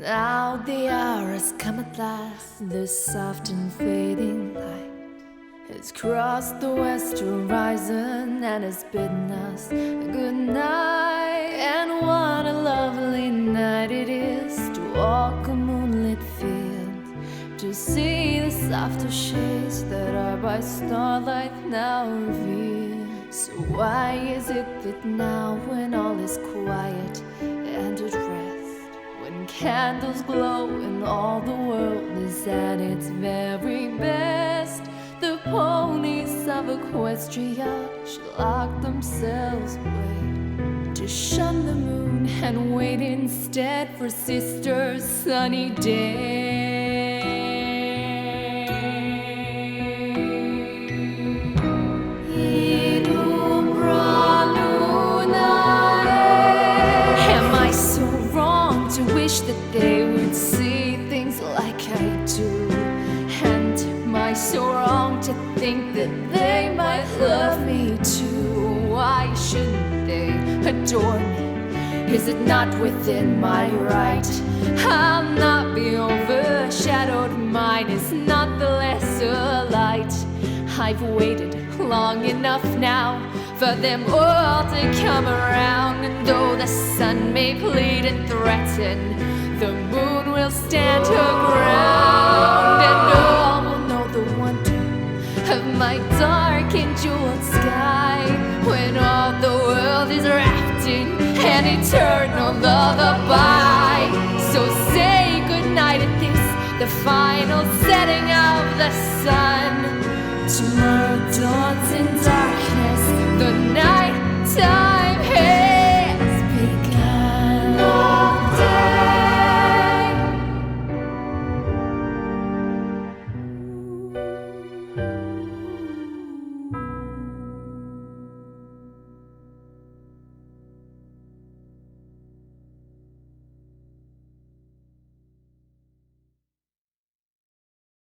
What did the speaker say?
Now the hour has come at last. The soft and fading light has crossed the west horizon and has bidden us good night. And what a lovely night it is to walk a moonlit field, to see the softer shades that are by starlight now revealed. So why is it that now, when all is quiet and at rest, when candles glow and all the world is at its very best, the ponies of Equestria should lock themselves away, to shun the moon and wait instead for Sister's sunny day? Am I so wrong to wish that they would see things like I do? And am I so wrong to think that they might love me too? Why shouldn't they adore me? Is it not within my right? I'll not be overshadowed, mine is not the lesser light. I've waited long enough now for them all to come around, and though the sun may plead and threaten, the moon will stand her ground, and all will know the wonder of my dark and jeweled sky, when all the world is wrapped in an eternal lullaby. So say goodnight at this, the final setting of the sun. Tomorrow dawns in dark.